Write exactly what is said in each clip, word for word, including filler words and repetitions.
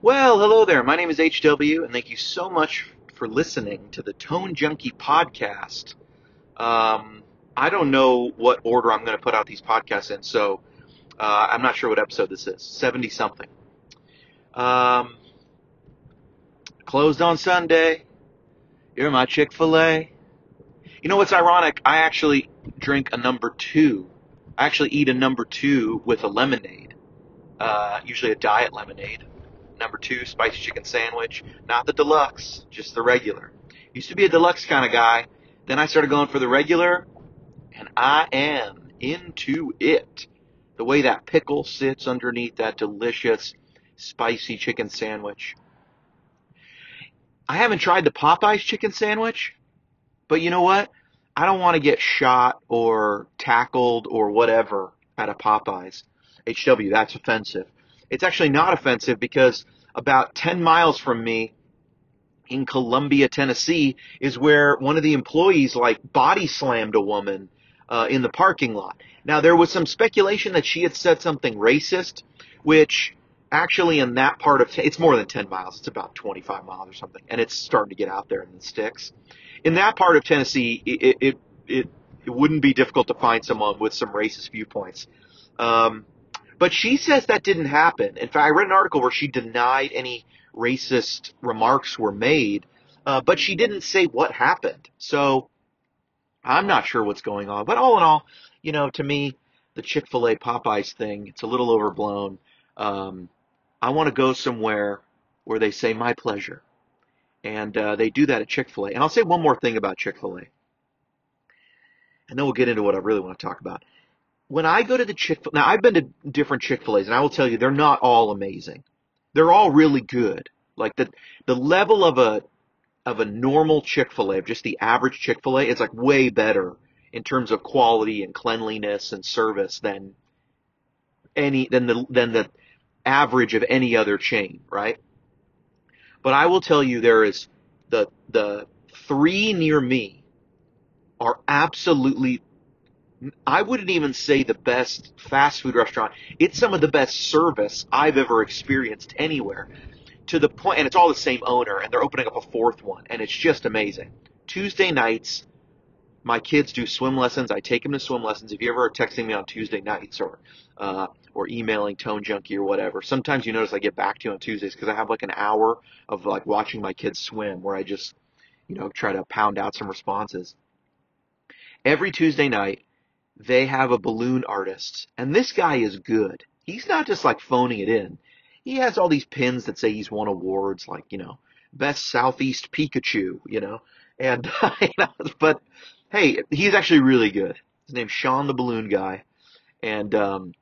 Well, hello there. My name is H W, and thank you so much for listening to the Tone Junkie podcast. Um, I don't know what order I'm going to put out these podcasts in, so uh, I'm not sure what episode this is. seventy something. Um, closed on Sunday. You're my Chick-fil-A. You know what's ironic? I actually drink a number two. I actually eat a number two with a lemonade, uh, usually a diet lemonade. Number two, spicy chicken sandwich. Not the deluxe, just the regular. Used to be a deluxe kind of guy. Then I started going for the regular, and I am into it. The way that pickle sits underneath that delicious spicy chicken sandwich. I haven't tried the Popeyes chicken sandwich, but you know what? I don't want to get shot or tackled or whatever at a Popeyes. H W, that's offensive. It's actually not offensive because about ten miles from me in Columbia, Tennessee, is where one of the employees like body slammed a woman uh, in the parking lot. Now, there was some speculation that she had said something racist, which actually in that part of, it's more than ten miles. It's about twenty-five miles or something, and it's starting to get out there in the sticks. In that part of Tennessee, it, it, it, it wouldn't be difficult to find someone with some racist viewpoints. Um, But she says that didn't happen. In fact, I read an article where she denied any racist remarks were made, uh, but she didn't say what happened. So I'm not sure what's going on. But all in all, you know, to me, the Chick-fil-A Popeyes thing, it's a little overblown. Um, I want to go somewhere where they say my pleasure. And uh, they do that at Chick-fil-A. And I'll say one more thing about Chick-fil-A. And then we'll get into what I really want to talk about. When I go to the Chick-fil-A, now I've been to different Chick-fil-A's, and I will tell you, they're not all amazing. They're all really good. Like the the level of a of a normal Chick-fil-A, of just the average Chick-fil-A, is like way better in terms of quality and cleanliness and service than any than the than the average of any other chain, right? But I will tell you, there is the the three near me are absolutely, I wouldn't even say the best fast food restaurant. It's some of the best service I've ever experienced anywhere. To the point, and it's all the same owner, and they're opening up a fourth one, and it's just amazing. Tuesday nights, my kids do swim lessons. I take them to swim lessons. If you ever are texting me on Tuesday nights or uh, or emailing Tone Junkie or whatever, sometimes you notice I get back to you on Tuesdays because I have like an hour of like watching my kids swim where I just, you know, try to pound out some responses. Every Tuesday night, they have a balloon artist, and this guy is good. He's not just like phoning it in. He has all these pins that say he's won awards, like, you know, best Southeast Pikachu, you know, and, you know, but hey, he's actually really good. His name's Sean the Balloon Guy, and um,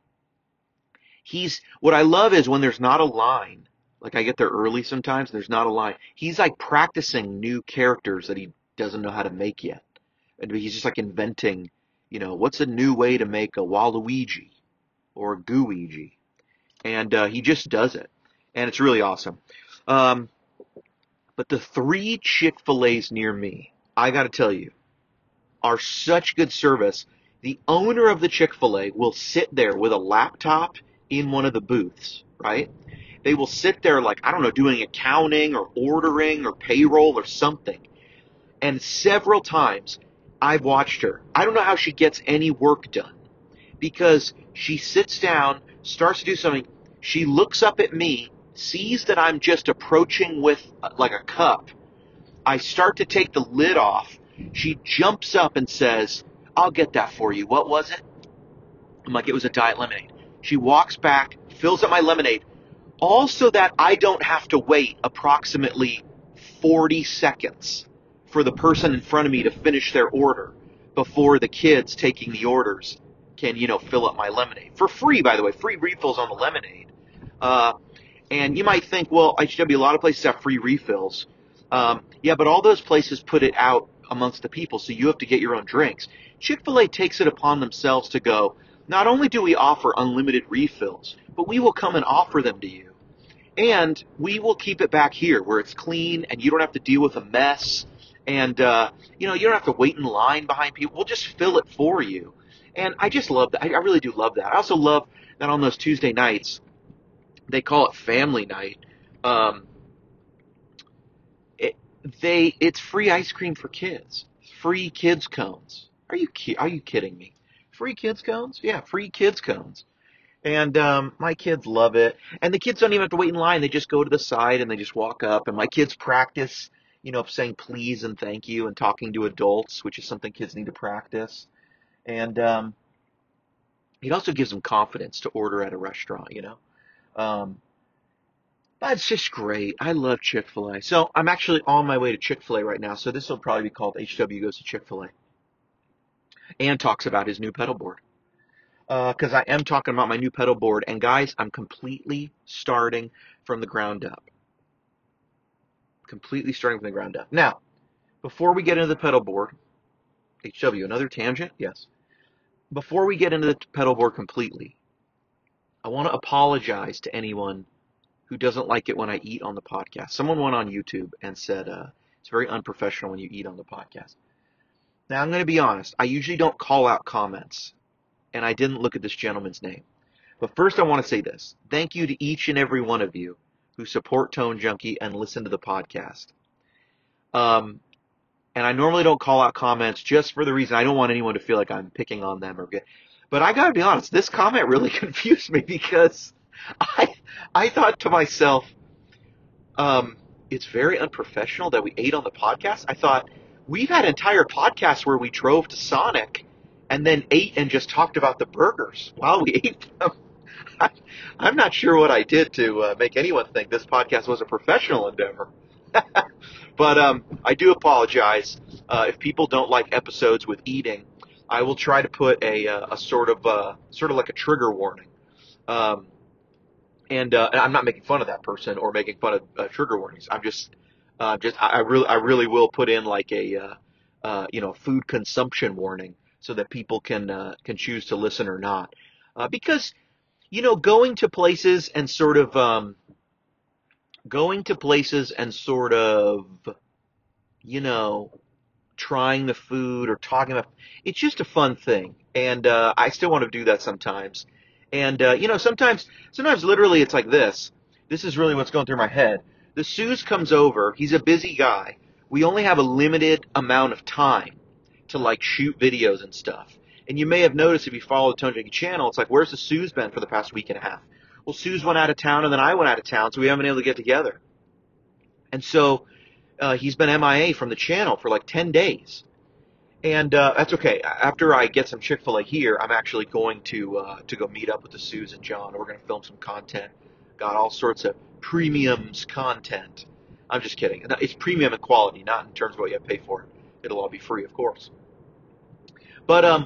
he's, what I love is when there's not a line, like I get there early sometimes, and there's not a line. He's like practicing new characters that he doesn't know how to make yet, and he's just like inventing, you know, what's a new way to make a Waluigi or a Gooigi? And uh, he just does it. And it's really awesome. Um, but the three Chick-fil-A's near me, I got to tell you, are such good service. The owner of the Chick-fil-A will sit there with a laptop in one of the booths, right? They will sit there like, I don't know, doing accounting or ordering or payroll or something. And several times I've watched her. I don't know how she gets any work done because she sits down, starts to do something. She looks up at me, sees that I'm just approaching with uh, like a cup. I start to take the lid off. She jumps up and says, I'll get that for you. What was it? I'm like, it was a diet lemonade. She walks back, fills up my lemonade, all so that I don't have to wait approximately forty seconds for the person in front of me to finish their order before the kids taking the orders can, you know, fill up my lemonade. For free, by the way, free refills on the lemonade. Uh, and you might think, well, H W, a lot of places have free refills. Um, yeah, but all those places put it out amongst the people, so you have to get your own drinks. Chick-fil-A takes it upon themselves to go, not only do we offer unlimited refills, but we will come and offer them to you. And we will keep it back here where it's clean and you don't have to deal with a mess. And, uh, you know, you don't have to wait in line behind people. We'll just fill it for you. And I just love that. I really do love that. I also love that on those Tuesday nights, they call it family night. Um, it, they it's free ice cream for kids. Free kids cones. Are you ki- are you kidding me? Free kids cones? Yeah, free kids cones. And um, my kids love it. And the kids don't even have to wait in line. They just go to the side and they just walk up. And my kids practice, you know, saying please and thank you and talking to adults, which is something kids need to practice. And um, it also gives them confidence to order at a restaurant, you know. Um, That's just great. I love Chick-fil-A. So I'm actually on my way to Chick-fil-A right now. So this will probably be called H W Goes to Chick-fil-A. And talks about his new pedal board. Because uh, I am talking about my new pedal board. And guys, I'm completely starting from the ground up. Completely starting from the ground up. Now, before we get into the pedal board, H W, another tangent? Yes. Before we get into the pedal board completely, I want to apologize to anyone who doesn't like it when I eat on the podcast. Someone went on YouTube and said uh, it's very unprofessional when you eat on the podcast. Now, I'm going to be honest. I usually don't call out comments, and I didn't look at this gentleman's name. But first, I want to say this. Thank you to each and every one of you who support Tone Junkie and listen to the podcast. Um, and I normally don't call out comments just for the reason I don't want anyone to feel like I'm picking on them or get. But I got to be honest. This comment really confused me because I I thought to myself, um, it's very unprofessional that we ate on the podcast. I thought we've had entire podcasts where we drove to Sonic and then ate and just talked about the burgers while we ate them. I'm not sure what I did to uh, make anyone think this podcast was a professional endeavor. But um, I do apologize uh, if people don't like episodes with eating. I will try to put a, uh, a sort of uh, sort of like a trigger warning. Um, and, uh, and I'm not making fun of that person or making fun of uh, trigger warnings. I'm just uh, just I, I really I really will put in like a uh, uh, you know food consumption warning so that people can uh, can choose to listen or not. Uh, because you know going to places and sort of um, going to places and sort of you know trying the food or talking about it's just a fun thing, and uh, I still want to do that sometimes. And uh, you know, sometimes, sometimes literally, it's like this. This is really what's going through my head. The Suze comes over. He's a busy guy. We only have a limited amount of time to like shoot videos and stuff. And you may have noticed if you follow the Tone Junkie channel, it's like, where's the Suze been for the past week and a half? Well, Suze went out of town, and then I went out of town, so we haven't been able to get together. And so uh, he's been M I A from the channel for like ten days. And uh, that's okay. After I get some Chick-fil-A here, I'm actually going to uh, to go meet up with the Suze and John. We're going to film some content. Got all sorts of premiums content. I'm just kidding. It's premium in quality, not in terms of what you have to pay for it. It'll all be free, of course. But um,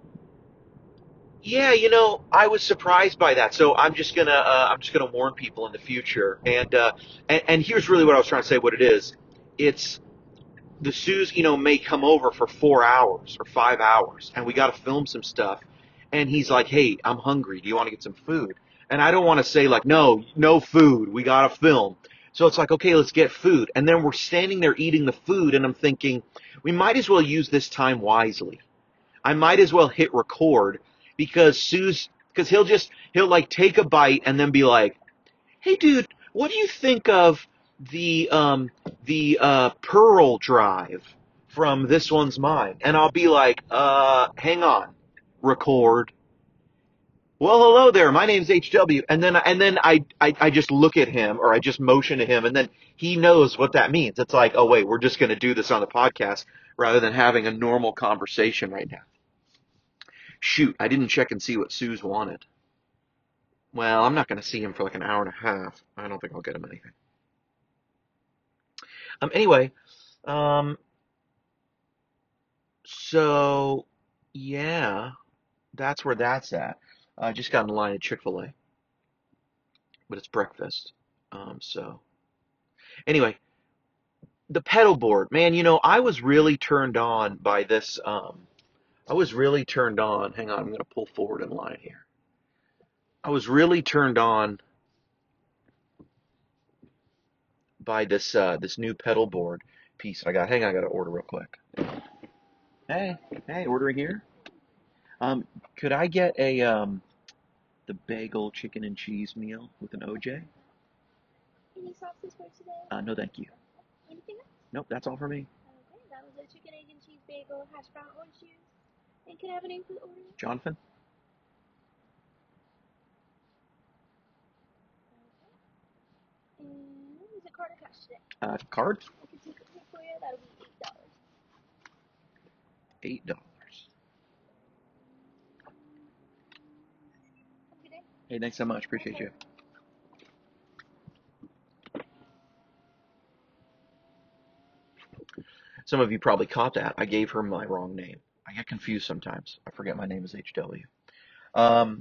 yeah, you know, I was surprised by that. So I'm just gonna uh, I'm just gonna warn people in the future. And uh, and, and here's really what I was trying to say. What it is, it's the Suze, you know, may come over for four hours or five hours, and we got to film some stuff. And he's like, "Hey, I'm hungry. Do you want to get some food?" And I don't want to say like, "No, no food. We got to film." So it's like, "Okay, let's get food." And then we're standing there eating the food, and I'm thinking, we might as well use this time wisely. I might as well hit record because Suze, because he'll just he'll like take a bite and then be like, "Hey, dude, what do you think of the um the uh Pearl Drive from This One's Mine?" And I'll be like, "Uh, hang on, record." Well, hello there. My name's H W, and then and then I, I I just look at him or I just motion to him, and then he knows what that means. It's like, oh wait, we're just going to do this on the podcast rather than having a normal conversation right now. Shoot, I didn't check and see what Suze wanted. Well, I'm not going to see him for like an hour and a half. I don't think I'll get him anything. Um, anyway, um, so yeah, that's where that's at. I just got in line at Chick-fil-A, but it's breakfast. Um, so anyway, the pedal board, man, you know, I was really turned on by this. Um, I was really turned on. Hang on, I'm going to pull forward in line here. I was really turned on by this uh, this new pedal board piece I got. Hang on, I got to order real quick. Hey, hey, ordering here. Um, could I get a um the bagel chicken and cheese meal with an O J? Any sauces for today? Uh, no, thank you. Anything else? Nope, that's all for me. Okay, that was a chicken, egg, and cheese bagel, hash brown, orange juice. And can I have a name for the order? Jonathan? Okay. And is it card or cash today? Uh, card? I can take a pay for you. That'll be eight dollars. Eight dollars. Have a good day. Hey, thanks so much. Appreciate you. Some of you probably caught that. I gave her my wrong name. I get confused sometimes. I forget my name is H W. Um,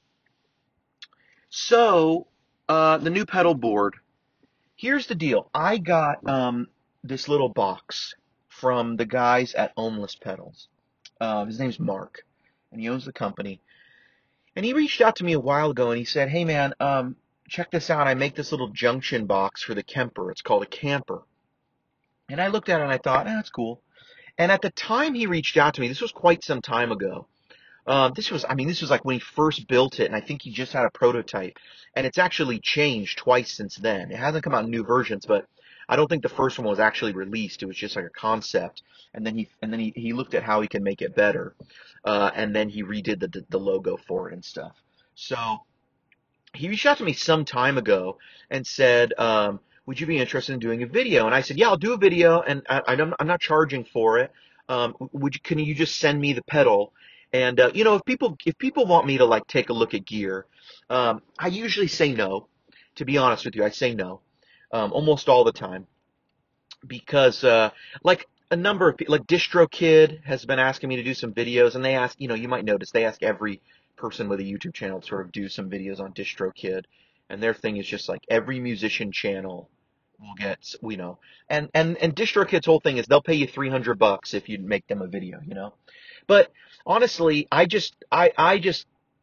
so, uh, the new pedal board. Here's the deal. I got um, this little box from the guys at Ohmless Pedals. Uh, his name's Mark, and he owns the company. And he reached out to me a while ago, and he said, "Hey, man, um, check this out. I make this little junction box for the Kemper. It's called a camper." And I looked at it, and I thought, eh, that's cool. And at the time he reached out to me, this was quite some time ago. Uh, this was, I mean, this was like when he first built it, and I think he just had a prototype. And it's actually changed twice since then. It hasn't come out in new versions, but I don't think the first one was actually released. It was just like a concept. And then he, and then he, he looked at how he can make it better. Uh, and then he redid the, the, the logo for it and stuff. So he reached out to me some time ago and said, um, would you be interested in doing a video? And I said, yeah, I'll do a video, and I, I'm, I'm not charging for it. Um, would you, can you just send me the pedal? And, uh, you know, if people, if people want me to like take a look at gear, um, I usually say no. To be honest with you, I say no, um, almost all the time, because, uh, like a number of people, like DistroKid has been asking me to do some videos, and they ask, you know, you might notice they ask every person with a YouTube channel to sort of do some videos on DistroKid, and their thing is just like every musician channel will get, you know, and, and, and DistroKid's whole thing is they'll pay you three hundred bucks if you make them a video, you know. But honestly, I just, I, I just,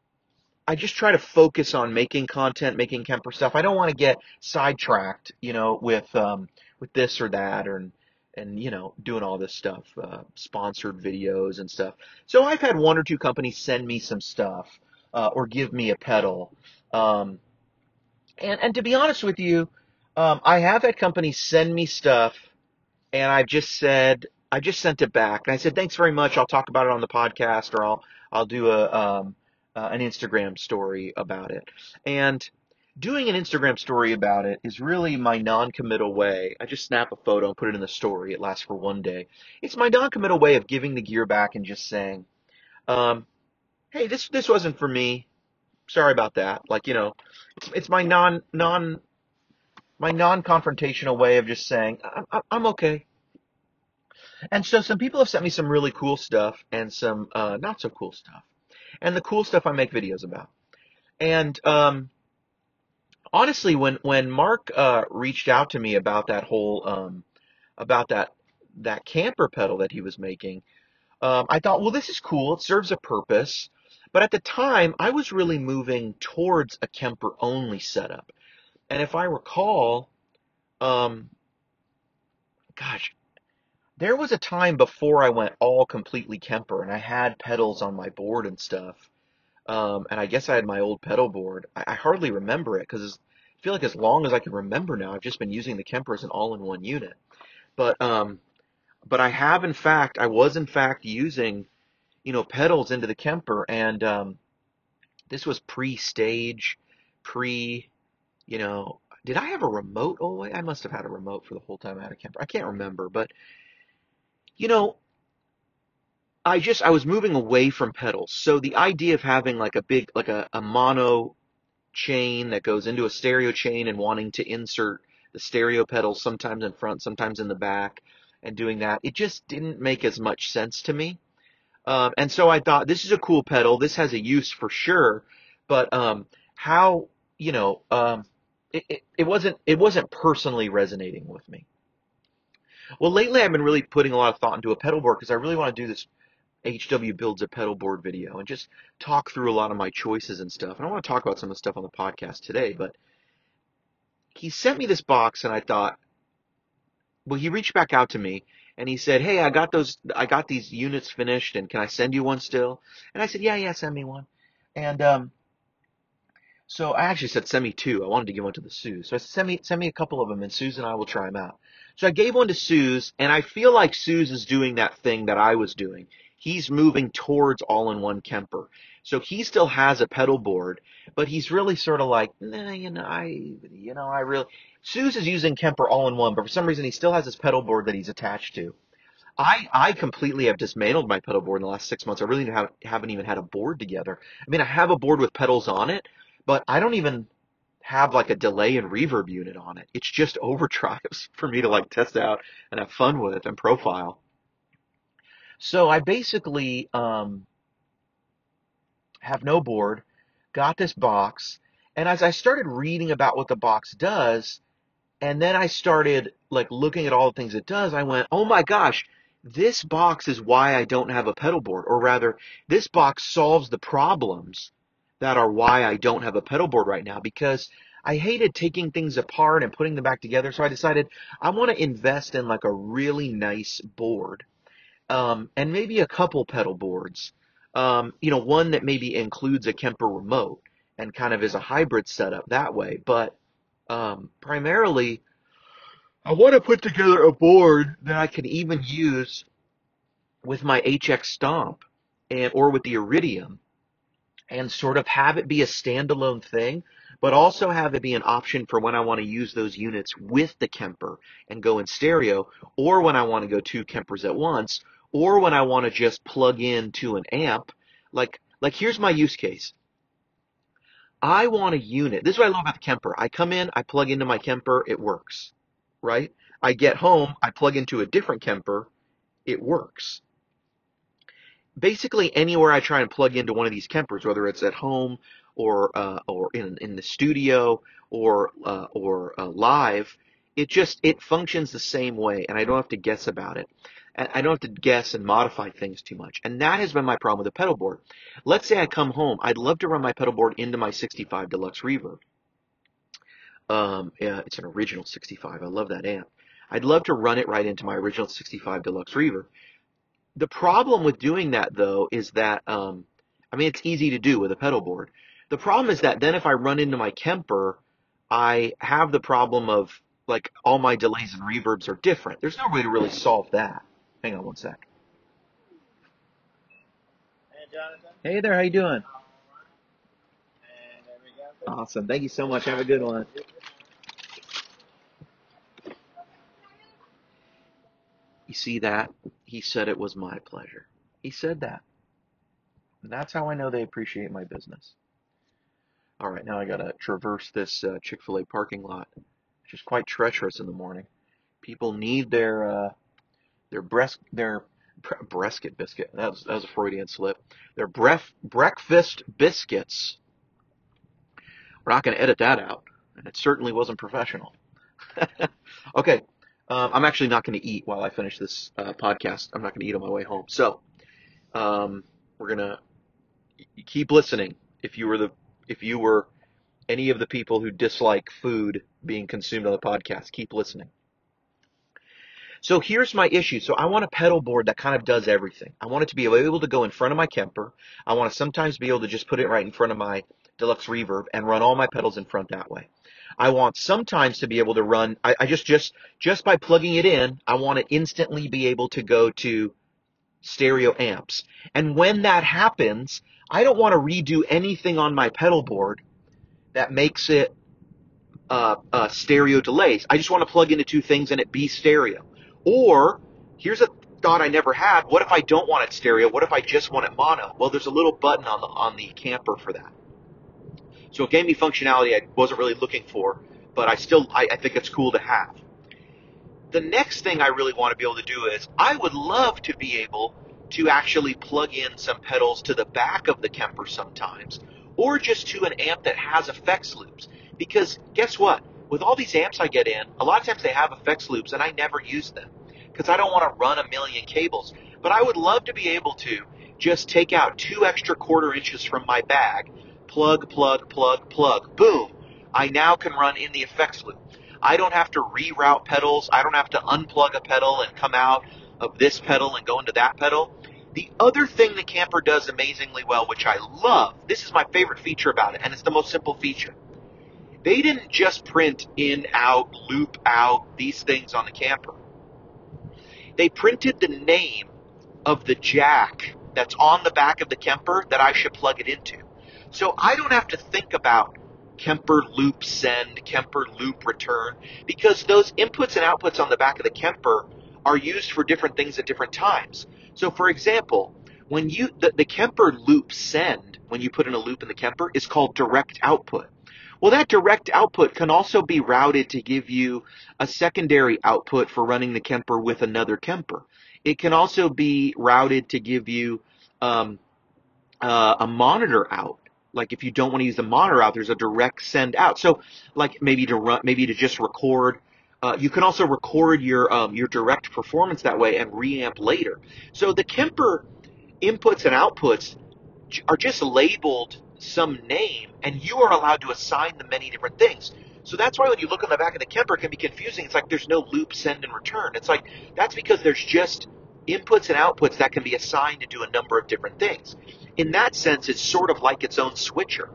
I just try to focus on making content, making Kemper stuff. I don't want to get sidetracked, you know, with, um, with this or that, or, and, you know, doing all this stuff, uh, sponsored videos and stuff. So I've had one or two companies send me some stuff, uh, or give me a pedal. Um, and, and to be honest with you, um, I have had companies send me stuff, and I've just said, I just sent it back. And I said, thanks very much. I'll talk about it on the podcast, or I'll, I'll do a, um, uh, an Instagram story about it. And doing an Instagram story about it is really my non-committal way. I just snap a photo and put it in the story. It lasts for one day. It's my non-committal way of giving the gear back and just saying, um, hey, this, this wasn't for me. Sorry about that. Like, you know, it's, it's my non, non, my non-confrontational way of just saying, I'm, I'm okay. And so some people have sent me some really cool stuff and some uh, not so cool stuff. And the cool stuff I make videos about. And um, honestly, when when Mark uh, reached out to me about that whole um, about that that camper pedal that he was making, um, I thought, well, this is cool. It serves a purpose. But at the time, I was really moving towards a Kemper only setup. And if I recall, um, gosh, there was a time before I went all completely Kemper, and I had pedals on my board and stuff. Um, and I guess I had my old pedal board. I, I hardly remember it because I feel like as long as I can remember now, I've just been using the Kemper as an all-in-one unit. But um, but I have in fact, I was in fact using, you know, pedals into the Kemper, and um, this was pre-stage, pre, you know, did I have a remote? Oh, I must have had a remote for the whole time I had a Kemper. I can't remember, but you know, I just, I was moving away from pedals. So the idea of having like a big, like a, a mono chain that goes into a stereo chain and wanting to insert the stereo pedals sometimes in front, sometimes in the back, and doing that, it just didn't make as much sense to me. Um, and so I thought, this is a cool pedal. This has a use for sure. But um, how, you know, um, it, it, it wasn't, it wasn't personally resonating with me. Well, lately I've been really putting a lot of thought into a pedal board because I really want to do this H W builds a pedal board video and just talk through a lot of my choices and stuff. And I want to talk about some of the stuff on the podcast today, but he sent me this box and I thought, well, he reached back out to me and he said, hey, I got those, I got these units finished and can I send you one still? And I said, yeah, yeah, send me one. And, um, So I actually said send me two. I wanted to give one to the Suze. So I said send me send me a couple of them, and Suze and I will try them out. So I gave one to Suze, and I feel like Suze is doing that thing that I was doing. He's moving towards all-in-one Kemper. So he still has a pedal board, but he's really sort of like, nah, you know, I, you know, I really. Suze is using Kemper all-in-one, but for some reason he still has his pedal board that he's attached to. I I completely have dismantled my pedal board in the last six months. I really have, haven't even had a board together. I mean, I have a board with pedals on it, but I don't even have like a delay and reverb unit on it. It's just overdrives for me to like test out and have fun with and profile. So I basically um, have no board, got this box, and as I started reading about what the box does, and then I started like looking at all the things it does, I went, oh my gosh, this box is why I don't have a pedal board, or rather, this box solves the problems that are why I don't have a pedal board right now, because I hated taking things apart and putting them back together. So I decided I want to invest in like a really nice board, um, and maybe a couple pedal boards. Um, you know, one that maybe includes a Kemper remote and kind of is a hybrid setup that way. But um, primarily, I want to put together a board that I can even use with my H X Stomp and or with the Iridium, and sort of have it be a standalone thing, but also have it be an option for when I want to use those units with the Kemper and go in stereo, or when I want to go two Kempers at once, or when I want to just plug in to an amp. Like, like here's my use case. I want a unit. This is what I love about the Kemper. I come in, I plug into my Kemper, it works, right? I get home, I plug into a different Kemper, it works. Basically anywhere I try and plug into one of these Kempers, whether it's at home or uh, or in in the studio or uh, or uh, live, it just it functions the same way, and I don't have to guess about it. I don't have to guess and modify things too much, and that has been my problem with the pedal board. Let's say I come home, I'd love to run my pedal board into my sixty-five Deluxe Reverb. Um, yeah, it's an original sixty-five. I love that amp. I'd love to run it right into my original sixty-five Deluxe Reverb. The problem with doing that, though, is that, um, I mean, it's easy to do with a pedal board. The problem is that then if I run into my Kemper, I have the problem of, like, all my delays and reverbs are different. There's no way to really solve that. Hang on one sec. Hey, Jonathan. Hey there, how you doing? And there we go. Awesome. Thank you so much. Have a good one. You see that? He said it was my pleasure. He said that. And that's how I know they appreciate my business. All right, now I got to traverse this uh, Chick-fil-A parking lot, which is quite treacherous in the morning. People need their uh, their breast their bre- brisket biscuit. That was, that was a Freudian slip. Their bref- breakfast biscuits. We're not going to edit that out, and it certainly wasn't professional. Okay. Um, I'm actually not going to eat while I finish this uh, podcast. I'm not going to eat on my way home. So um, we're going to keep listening. If you were the, if you were any of the people who dislike food being consumed on the podcast, keep listening. So here's my issue. So I want a pedal board that kind of does everything. I want it to be able to go in front of my Kemper. I want to sometimes be able to just put it right in front of my Deluxe Reverb and run all my pedals in front that way. I want sometimes to be able to run, I, I just, just, just by plugging it in, I want to instantly be able to go to stereo amps. And when that happens, I don't want to redo anything on my pedal board that makes it uh, uh, stereo delays. I just want to plug into two things and it be stereo. Or, here's a thought I never had, what if I don't want it stereo? What if I just want it mono? Well, there's a little button on the, on the Kemper for that. So it gave me functionality I wasn't really looking for, but I still, I, I think it's cool to have. The next thing I really want to be able to do is, I would love to be able to actually plug in some pedals to the back of the Kemper sometimes, or just to an amp that has effects loops. Because guess what? With all these amps I get in, a lot of times they have effects loops and I never use them because I don't want to run a million cables. But I would love to be able to just take out two extra quarter inches from my bag, plug, plug, plug, plug, boom. I now can run in the effects loop. I don't have to reroute pedals. I don't have to unplug a pedal and come out of this pedal and go into that pedal. The other thing the Kemper does amazingly well, which I love, this is my favorite feature about it, and it's the most simple feature. They didn't just print in, out, loop out, these things on the Kemper. They printed the name of the jack that's on the back of the Kemper that I should plug it into. So I don't have to think about Kemper loop send, Kemper loop return, because those inputs and outputs on the back of the Kemper are used for different things at different times. So for example, when you the, the Kemper loop send, when you put in a loop in the Kemper, is called direct output. Well, that direct output can also be routed to give you a secondary output for running the Kemper with another Kemper. It can also be routed to give you um, uh, a monitor out. Like if you don't want to use the monitor out, there's a direct send out. So like maybe to run, maybe to just record. Uh, you can also record your um, your direct performance that way and reamp later. So the Kemper inputs and outputs are just labeled some name, and you are allowed to assign them many different things. So that's why when you look on the back of the Kemper, it can be confusing. It's like there's no loop, send, and return. It's like that's because there's just inputs and outputs that can be assigned to do a number of different things. In that sense, it's sort of like its own switcher.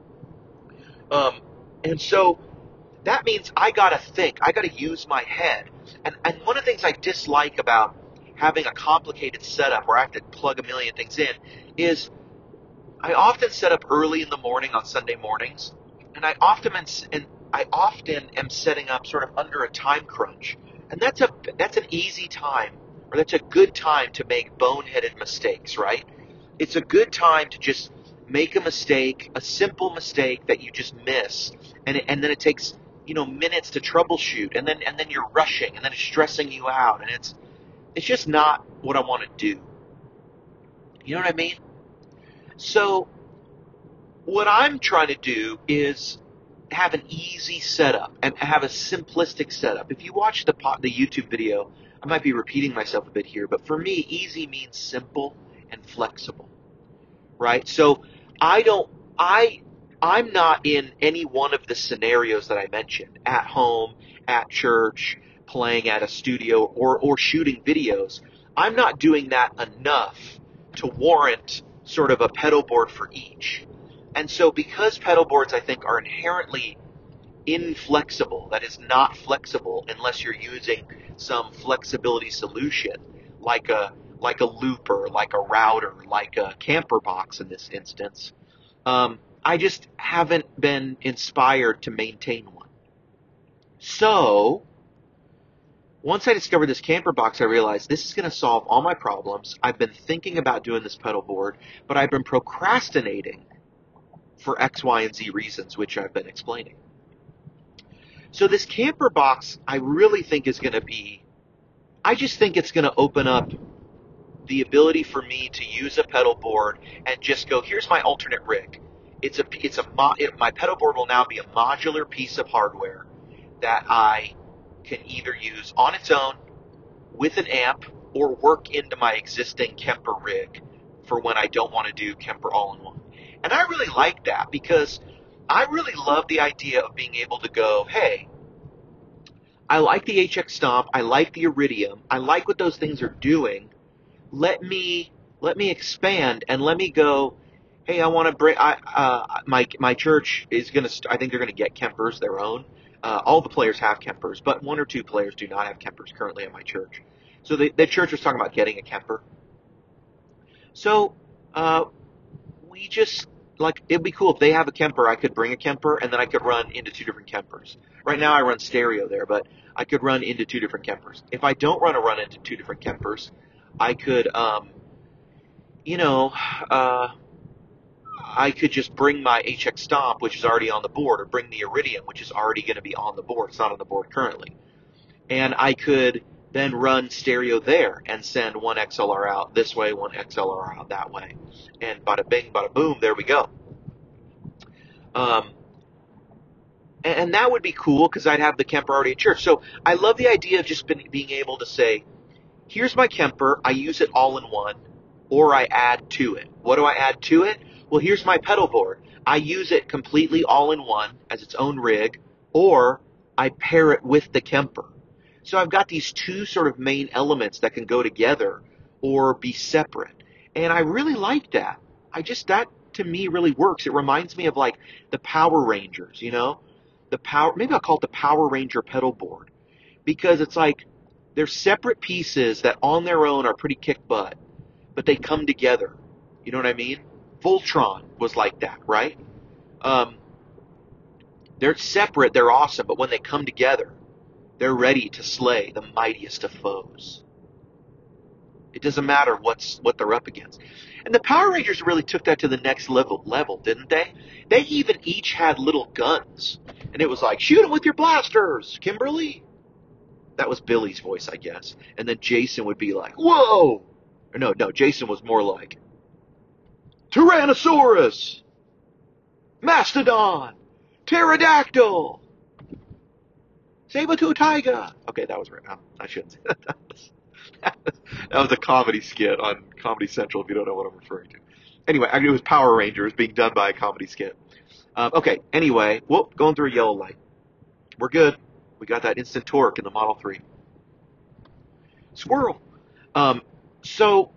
Um, and so that means I got to think. I got to use my head. And, and one of the things I dislike about having a complicated setup where I have to plug a million things in is I often set up early in the morning on Sunday mornings, and I often am, and I often am setting up sort of under a time crunch. And that's a that's an easy time, or that's a good time to make boneheaded mistakes, right? It's a good time to just make a mistake, a simple mistake that you just miss, and it, and then it takes, you know, minutes to troubleshoot, and then and then you're rushing, and then it's stressing you out, and it's it's just not what I want to do. You know what I mean? So what I'm trying to do is have an easy setup and have a simplistic setup. If you watch the the YouTube video, I might be repeating myself a bit here, but for me, easy means simple and flexible, right? So I don't, I, I'm not in any one of the scenarios that I mentioned, at home, at church, playing at a studio, or, or shooting videos. I'm not doing that enough to warrant sort of a pedal board for each. And so because pedal boards, I think, are inherently inflexible, that is not flexible unless you're using some flexibility solution, like a like a looper, like a router, like a camper box in this instance, um, I just haven't been inspired to maintain one. So once I discovered this camper box, I realized this is going to solve all my problems. I've been thinking about doing this pedal board, but I've been procrastinating for X, Y, and Z reasons, which I've been explaining. So this camper box, I really think is going to be, I just think it's going to open up the ability for me to use a pedal board and just go, here's my alternate rig. It's a, it's a, it, my pedal board will now be a modular piece of hardware that I can either use on its own with an amp or work into my existing Kemper rig for when I don't want to do Kemper all-in-one. And I really like that because I really love the idea of being able to go, hey, I like the H X Stomp, I like the Iridium, I like what those things are doing. Let me let me expand and let me go, hey, I want to bring, I, uh, my my church is going to, I think they're going to get Kempers, their own. Uh, all the players have Kempers, but one or two players do not have Kempers currently at my church. So the, the church was talking about getting a Kemper. So uh, we just, like, it'd be cool if they have a Kemper, I could bring a Kemper, and then I could run into two different Kempers. Right now I run stereo there, but I could run into two different Kempers. If I don't run a run into two different Kempers, I could, um, you know, uh, I could just bring my H X Stomp, which is already on the board, or bring the Iridium, which is already going to be on the board. It's not on the board currently. And I could then run stereo there and send one X L R out this way, one X L R out that way. And bada bing, bada boom, there we go. Um, and, and that would be cool because I'd have the Kemper already at church. So I love the idea of just been, being able to say, here's my Kemper, I use it all in one, or I add to it. What do I add to it? Well, here's my pedal board. I use it completely all in one as its own rig, or I pair it with the Kemper. So I've got these two sort of main elements that can go together or be separate. And I really like that. I just, that to me really works. It reminds me of like the Power Rangers, you know? The power, maybe I'll call it the Power Ranger pedal board because it's like they're separate pieces that on their own are pretty kick butt, but they come together. You know what I mean? Voltron was like that, right? Um, they're separate, they're awesome, but when they come together, they're ready to slay the mightiest of foes. It doesn't matter what's what they're up against. And the Power Rangers really took that to the next level, level, didn't they? They even each had little guns. And it was like, shoot them with your blasters, Kimberly. That was Billy's voice, I guess. And then Jason would be like, whoa! Or no, no, Jason was more like, Tyrannosaurus! Mastodon! Pterodactyl! Saber-tooth tiger! Okay, that was right. No, I shouldn't say that. That was, that was a comedy skit on Comedy Central, if you don't know what I'm referring to. Anyway, I mean, it was Power Rangers being done by a comedy skit. Um, okay, anyway, whoop, going through a yellow light. We're good. We got that instant torque in the Model three. Squirrel. Um, so,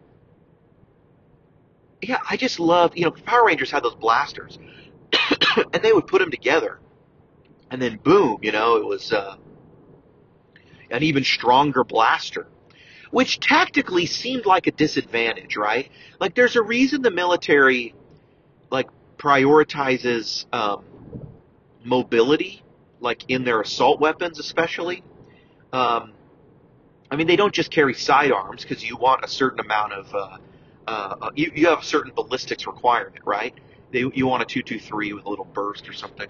yeah, I just loved, you know, Power Rangers had those blasters. And they would put them together. And then boom, you know, it was uh, an even stronger blaster. Which tactically seemed like a disadvantage, right? Like there's a reason the military, like, prioritizes um, mobility, like in their assault weapons especially. Um, I mean, they don't just carry sidearms because you want a certain amount of, uh, uh, you, you have a certain ballistics requirement, right? They, you want a two two three with a little burst or something.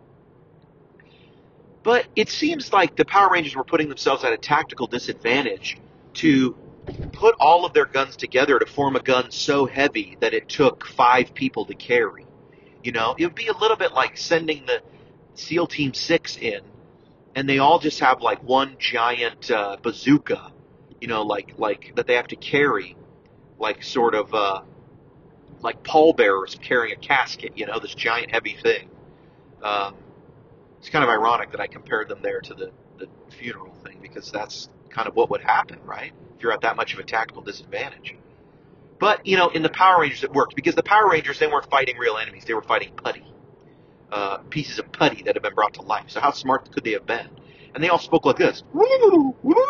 But it seems like the Power Rangers were putting themselves at a tactical disadvantage to put all of their guns together to form a gun so heavy that it took five people to carry. You know, it would be a little bit like sending the SEAL Team six in, and they all just have like one giant uh, bazooka, you know, like like that they have to carry, like sort of uh, like pallbearers carrying a casket, you know, this giant heavy thing. Um, it's kind of ironic that I compared them there to the, the funeral thing because that's kind of what would happen, right? If you're at that much of a tactical disadvantage. But, you know, in the Power Rangers it worked because the Power Rangers, they weren't fighting real enemies. They were fighting putty. Uh, pieces of putty that had been brought to life. So how smart could they have been? And they all spoke like this. And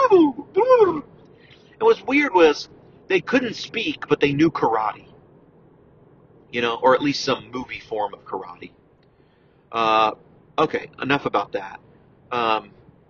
what's weird was they couldn't speak, but they knew karate. You know, or at least some movie form of karate. Uh, okay, enough about that. Um,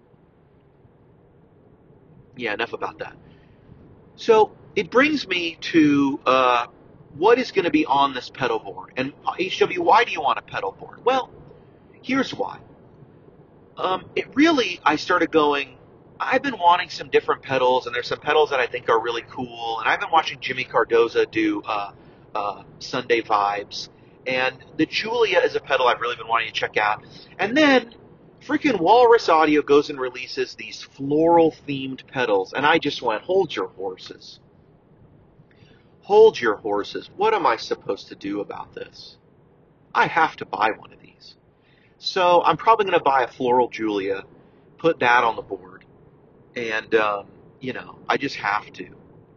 yeah, enough about that. So it brings me to uh, what is going to be on this pedal board. And H W, why do you want a pedal board? Well, here's why. Um, it really, I started going, I've been wanting some different pedals, and there's some pedals that I think are really cool. And I've been watching Jimmy Cardoza do uh, uh, Sunday Vibes. And the Julia is a pedal I've really been wanting to check out. And then freaking Walrus Audio goes and releases these floral-themed pedals. And I just went, hold your horses. Hold your horses. What am I supposed to do about this? I have to buy one of these. So I'm probably going to buy a floral Julia, put that on the board. And, um, you know, I just have to.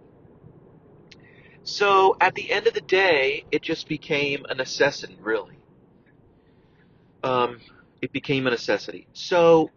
So at the end of the day, it just became a necessity, really. Um, it became a necessity. So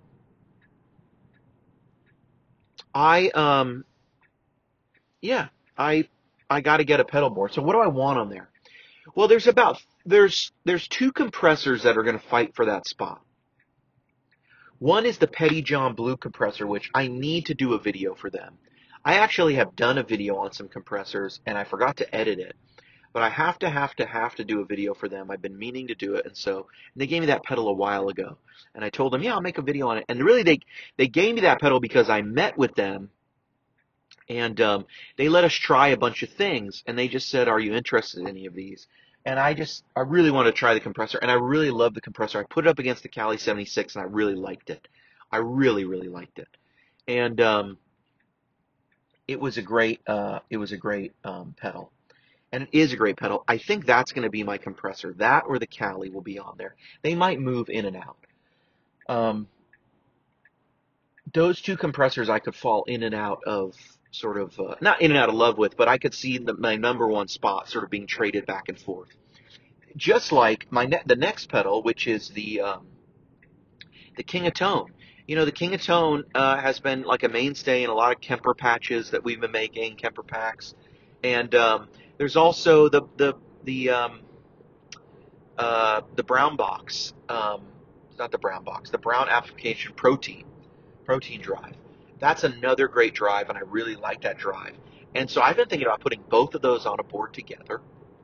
I, um, yeah, I, I got to get a pedal board. So what do I want on there? Well, there's about, there's, there's two compressors that are going to fight for that spot. One is the Pettyjohn Blue compressor, which I need to do a video for them. I actually have done a video on some compressors, and I forgot to edit it. But I have to, have to, have to do a video for them. I've been meaning to do it, and so and they gave me that pedal a while ago. And I told them, yeah, I'll make a video on it. And really, they they gave me that pedal because I met with them, and um, they let us try a bunch of things. And they just said, are you interested in any of these? And I just, I really want to try the compressor, and I really love the compressor. I put it up against the Cali seventy-six, and I really liked it. I really, really liked it. And um, it was a great, uh, it was a great um, pedal. And it is a great pedal. I think that's going to be my compressor. That or the Cali will be on there. They might move in and out. Um, those two compressors I could fall in and out of sort of uh, not in and out of love with, but I could see the, my number one spot sort of being traded back and forth. Just like my ne- the next pedal, which is the um, the King of Tone. You know, the King of Tone uh, has been like a mainstay in a lot of Kemper patches that we've been making, Kemper packs, and um, there's also the the the um, uh, the brown box. Um, not the brown box, the brown application protein protein drive. That's another great drive, and I really like that drive. And so I've been thinking about putting both of those on a board together,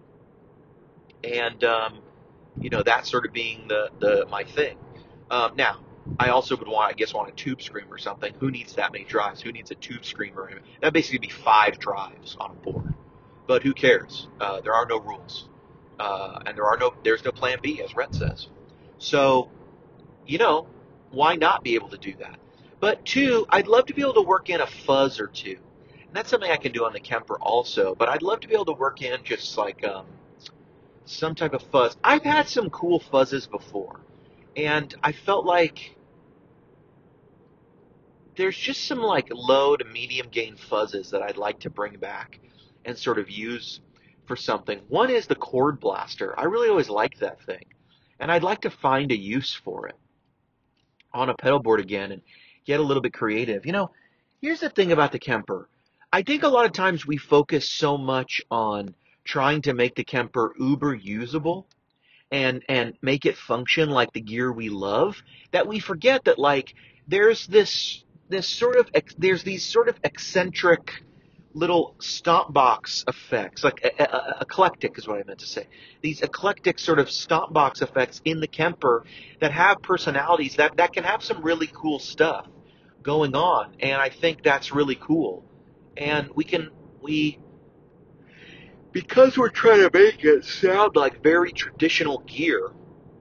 and um, you know, that sort of being the the my thing. Um, now, I also would want, I guess, want a tube screamer or something. Who needs that many drives? Who needs a tube screamer? That'd basically be five drives on a board. But who cares? Uh, there are no rules, uh, and there are no there's no plan B, as Rhett says. So, you know, why not be able to do that? But two, I'd love to be able to work in a fuzz or two. And that's something I can do on the Kemper also, but I'd love to be able to work in just like um, some type of fuzz. I've had some cool fuzzes before, and I felt like there's just some like low to medium gain fuzzes that I'd like to bring back and sort of use for something. One is the Chord Blaster. I really always liked that thing, and I'd like to find a use for it on a pedal board again and get a little bit creative. You know, here's the thing about the Kemper. I think a lot of times we focus so much on trying to make the Kemper uber usable and and make it function like the gear we love that we forget that like there's this this sort of there's these sort of eccentric little stop box effects, like uh, uh, eclectic is what I meant to say. These eclectic sort of stop box effects in the Kemper that have personalities that, that can have some really cool stuff going on, and I think that's really cool. And we can, we, because we're trying to make it sound like very traditional gear,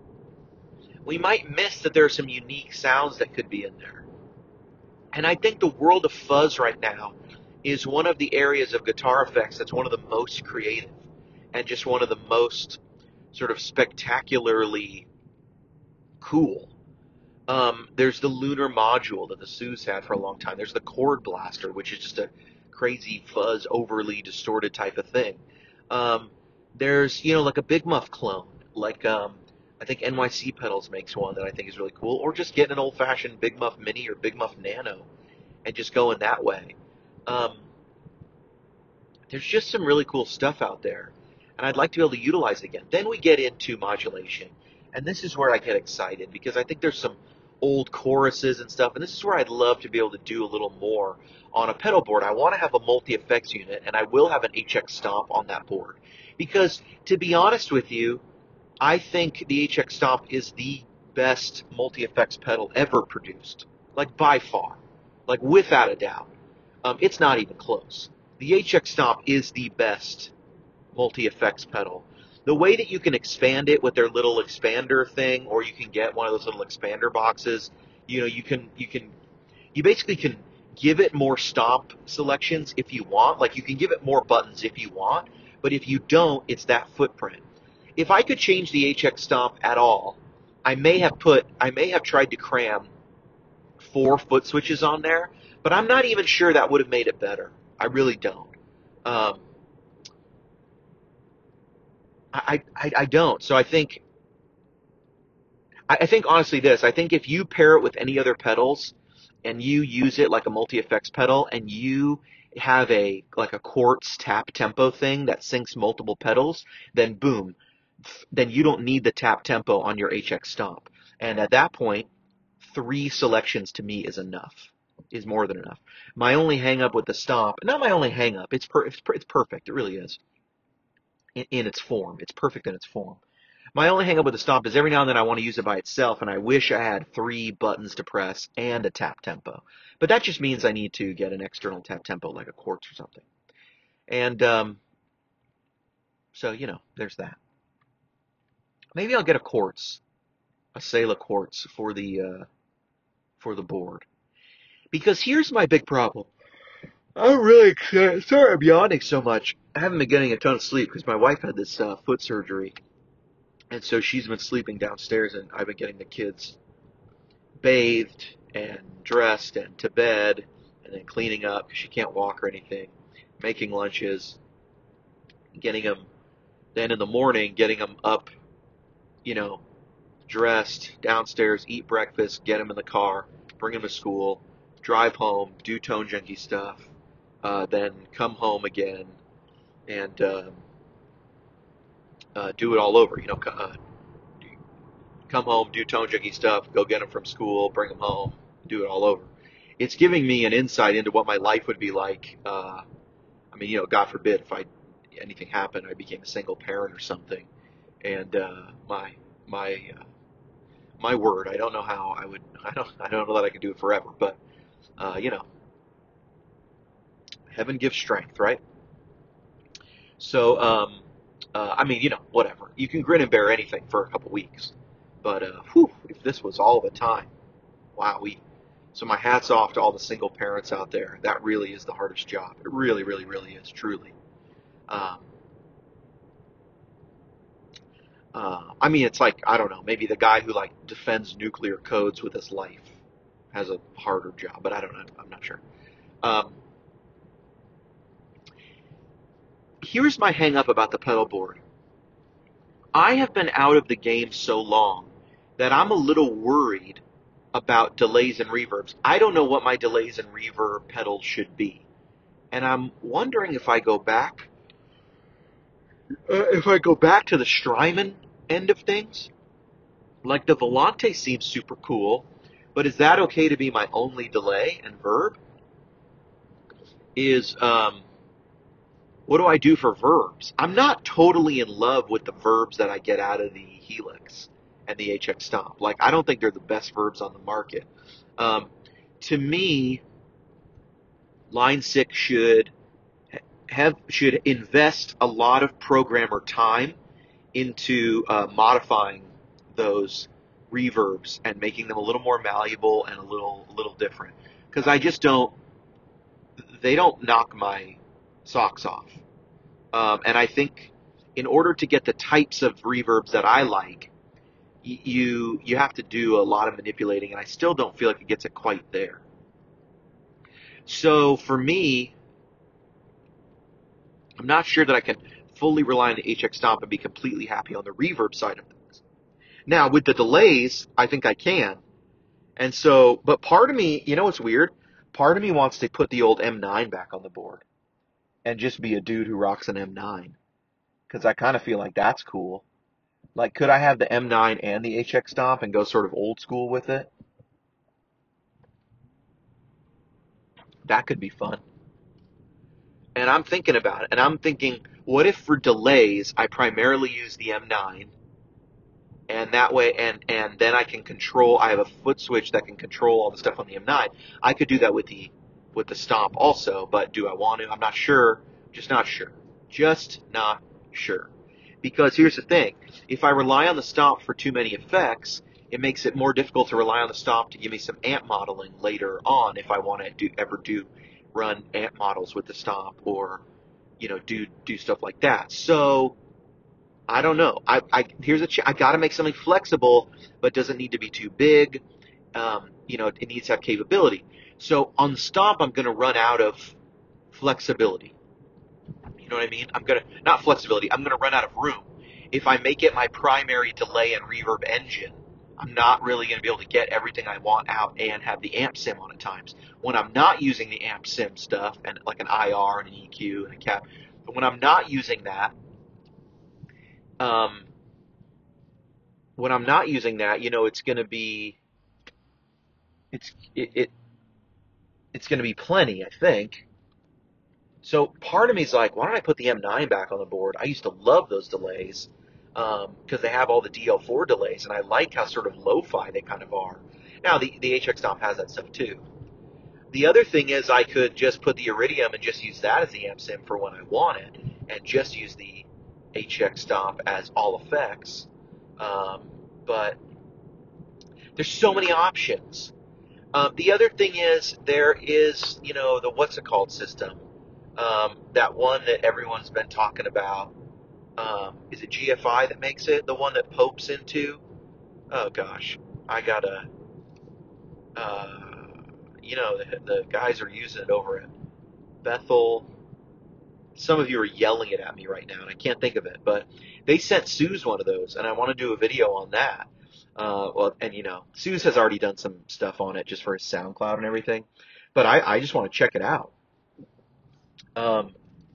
we might miss that there are some unique sounds that could be in there. And I think the world of fuzz right now is one of the areas of guitar effects that's one of the most creative and just one of the most sort of spectacularly cool. Um, there's the Lunar Module that the Sues had for a long time. There's the Chord Blaster, which is just a crazy fuzz, overly distorted type of thing. Um, there's, you know, like a Big Muff clone, like um, I think N Y C Pedals makes one that I think is really cool, or just getting an old-fashioned Big Muff Mini or Big Muff Nano and just going that way. Um, there's just some really cool stuff out there, and I'd like to be able to utilize it again. Then we get into modulation, and this is where I get excited because I think there's some old choruses and stuff, and this is where I'd love to be able to do a little more on a pedal board. I want to have a multi-effects unit, and I will have an H X Stomp on that board because, to be honest with you, I think the H X Stomp is the best multi-effects pedal ever produced, like by far, like without a doubt. Um, it's not even close. The H X Stomp is the best multi-effects pedal. The way that you can expand it with their little expander thing, or you can get one of those little expander boxes, you know, you can, you can, you basically can give it more stomp selections if you want. Like you can give it more buttons if you want, but if you don't, it's that footprint. If I could change the H X Stomp at all, I may have put, I may have tried to cram four foot switches on there, but I'm not even sure that would have made it better. I really don't. Um, I, I, I don't. So I think, I, I think honestly this, I think if you pair it with any other pedals and you use it like a multi-effects pedal and you have a, like a quartz tap tempo thing that syncs multiple pedals, then boom, then you don't need the tap tempo on your H X Stomp. And at that point, three selections to me is enough, is more than enough. My only hang up with the Stomp, not my only hang up, it's, per, it's, per, it's perfect, it really is, in, in its form. It's perfect in its form. My only hang up with the Stomp is every now and then I want to use it by itself, and I wish I had three buttons to press and a tap tempo. But that just means I need to get an external tap tempo, like a quartz or something. And um, so, you know, there's that. Maybe I'll get a quartz, a Sela quartz for the uh, for the board. Because here's my big problem. I'm really excited. Sorry I'm yawning so much. I haven't been getting a ton of sleep because my wife had this uh, foot surgery. And so she's been sleeping downstairs, and I've been getting the kids bathed and dressed and to bed and then cleaning up because she can't walk or anything, making lunches, getting them, then in the morning, getting them up, you know, dressed, downstairs, eat breakfast, get them in the car, bring them to school, drive home, do Tone Junkie stuff, uh, then come home again and um, uh, do it all over. You know, uh, come home, do Tone Junkie stuff, go get them from school, bring them home, do it all over. It's giving me an insight into what my life would be like. Uh, I mean, you know, God forbid if I anything happened, I became a single parent or something, and uh, my my uh, my word, I don't know how I would. I don't. I don't know that I can do it forever, but uh, you know, heaven gives strength, right? So, um, uh, I mean, you know, whatever. You can grin and bear anything for a couple weeks, but uh, whew, if this was all the time, wow. We. So my hat's off to all the single parents out there. That really is the hardest job. It really, really, really is, truly. Um, uh, I mean, it's like I don't know. Maybe the guy who like defends nuclear codes with his life has a harder job, but I don't know. I'm not sure. Um, here's my hang up about the pedal board. I have been out of the game so long that I'm a little worried about delays and reverbs. I don't know what my delays and reverb pedals should be. And I'm wondering if I go back, uh, if I go back to the Strymon end of things. Like the Volante seems super cool, but is that okay to be my only delay and verb? Is, um, what do I do for verbs? I'm not totally in love with the verbs that I get out of the Helix and the H X Stomp. Like, I don't think they're the best verbs on the market. Um, to me, Line six should have should invest a lot of programmer time into uh, modifying those reverbs and making them a little more malleable and a little a little different. Because I just don't, they don't knock my socks off. Um, and I think in order to get the types of reverbs that I like, y- you you have to do a lot of manipulating, and I still don't feel like it gets it quite there. So for me, I'm not sure that I can fully rely on the H X Stomp and be completely happy on the reverb side of things. Now, with the delays, I think I can. And so, but part of me, you know what's weird? Part of me wants to put the old M nine back on the board and just be a dude who rocks an M nine. Because I kind of feel like that's cool. Like, could I have the M nine and the H X Stomp and go sort of old school with it? That could be fun. And I'm thinking about it. And I'm thinking, what if for delays, I primarily use the M nine? And that way, and, and then I can control, I have a foot switch that can control all the stuff on the M nine. I could do that with the, with the Stomp also, but do I want to? I'm not sure. Just not sure. Just not sure. Because here's the thing. If I rely on the Stomp for too many effects, it makes it more difficult to rely on the Stomp to give me some amp modeling later on if I want to do, ever do run amp models with the Stomp or, you know, do, do stuff like that. So, I don't know. I, I here's a ch- I got to make something flexible, but doesn't need to be too big. Um, you know, it needs to have capability. So on the Stomp, I'm going to run out of flexibility. You know what I mean? I'm going to not flexibility. I'm going to run out of room. If I make it my primary delay and reverb engine, I'm not really going to be able to get everything I want out and have the amp sim on at times. When I'm not using the amp sim stuff and like an I R and an E Q and a cap, but when I'm not using that. Um, when I'm not using that, you know, it's going to be, it's, it, it it's going to be plenty, I think. So part of me is like, why don't I put the M nine back on the board? I used to love those delays because um, they have all the D L four delays, and I like how sort of lo-fi they kind of are. Now, the, the H X Stomp has that stuff too. The other thing is I could just put the Iridium and just use that as the amp sim for when I want it, and just use the H X Stomp as all effects. Um, but there's so many options. Um, the other thing is there is, you know, the what's it called system. Um, that one that everyone's been talking about. Um, is it G F I that makes it? The one that Pope's into? Oh gosh, I gotta. Uh, you know, the, the guys are using it over at Bethel. Some of you are yelling it at me right now, and I can't think of it, but they sent Suze one of those, and I want to do a video on that. Uh, well, and you know, Suze has already done some stuff on it just for his SoundCloud and everything, but I, I just want to check it out. Um,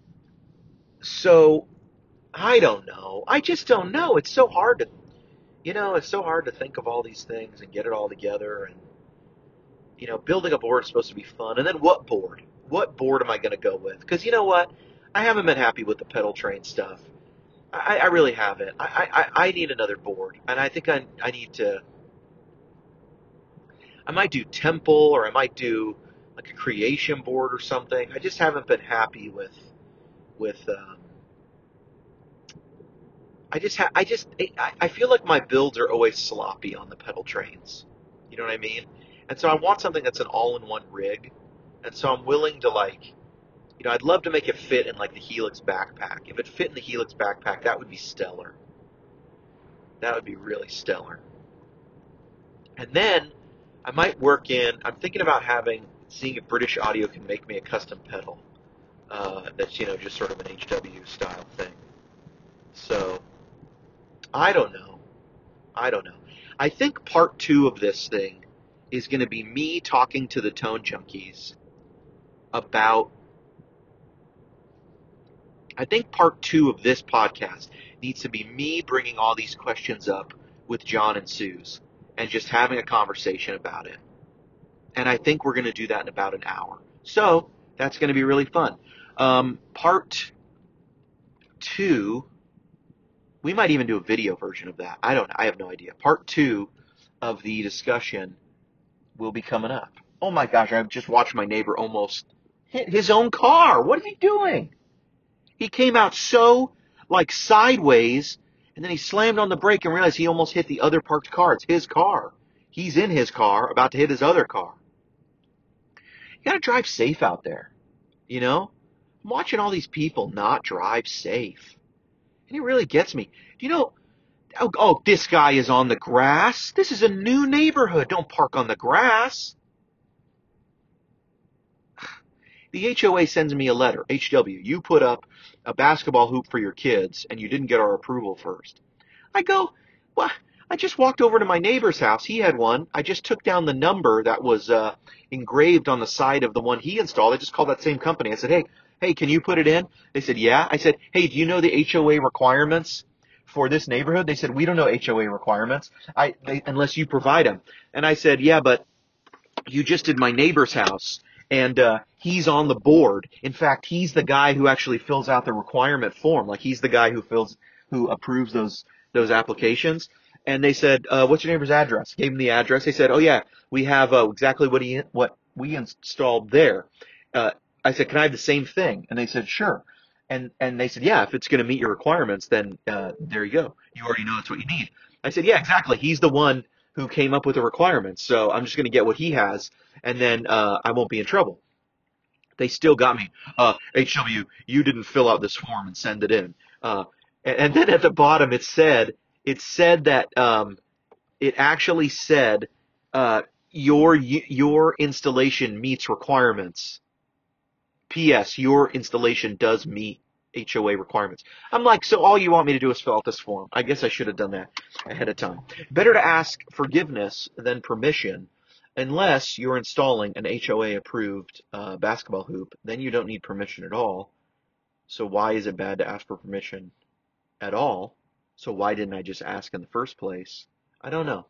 so I don't know. I just don't know. It's so hard to, you know, it's so hard to think of all these things and get it all together. And, you know, building a board is supposed to be fun. And then what board? What board am I going to go with? Because you know what? I haven't been happy with the pedal train stuff. I, I really haven't. I, I, I need another board. And I think I, I need to, I might do Temple, or I might do like a creation board or something. I just haven't been happy with, with, um, I just ha- I just I, I feel like my builds are always sloppy on the pedal trains. You know what I mean? And so I want something that's an all-in-one rig. And so I'm willing to, like, you know, I'd love to make it fit in like the Helix backpack. If it fit in the Helix backpack, that would be stellar. That would be really stellar. And then I might work in, I'm thinking about having, seeing if British Audio can make me a custom pedal. Uh, that's, you know, just sort of an H W style thing. So, I don't know. I don't know. I think part two of this thing is going to be me talking to the Tone Junkies about, I think part two of this podcast needs to be me bringing all these questions up with John and Suze and just having a conversation about it. And I think we're going to do that in about an hour. So that's going to be really fun. Um, part two, we might even do a video version of that. I don't know. I have no idea. Part two of the discussion will be coming up. Oh my gosh, I've just watched my neighbor almost hit his own car. What is he doing? He came out so, like, sideways, and then he slammed on the brake and realized he almost hit the other parked car. It's his car. He's in his car, about to hit his other car. You gotta drive safe out there, you know? I'm watching all these people not drive safe. And it really gets me. Do you know, oh, oh, this guy is on the grass. This is a new neighborhood. Don't park on the grass. The H O A sends me a letter. H W, you put up a basketball hoop for your kids, and you didn't get our approval first. I go, well, I just walked over to my neighbor's house. He had one. I just took down the number that was uh, engraved on the side of the one he installed. I just called that same company. I said, hey, hey, can you put it in? They said, yeah. I said, hey, do you know the H O A requirements for this neighborhood? They said, we don't know H O A requirements I they, unless you provide them. And I said, yeah, but you just did my neighbor's house. And uh, he's on the board. In fact, he's the guy who actually fills out the requirement form. Like, he's the guy who fills, who approves those those applications. And they said, uh, "What's your neighbor's address?" Gave him the address. They said, "Oh yeah, we have uh, exactly what he what we installed there." Uh, I said, "Can I have the same thing?" And they said, "Sure." And and they said, "Yeah, if it's going to meet your requirements, then uh, there you go. You already know it's what you need." I said, "Yeah, exactly. He's the one who came up with the requirements, so I'm just going to get what he has, and then uh, I won't be in trouble." They still got me. Uh, H W, you didn't fill out this form and send it in. Uh, and, and then at the bottom it said, it said that um, it actually said uh, your your installation meets requirements. P S. Your installation does meet H O A requirements. I'm like, so all you want me to do is fill out this form. I guess I should have done that ahead of time. Better to ask forgiveness than permission. Unless you're installing an H O A approved uh, basketball hoop, then you don't need permission at all. So why is it bad to ask for permission at all? So why didn't I just ask in the first place? I don't know.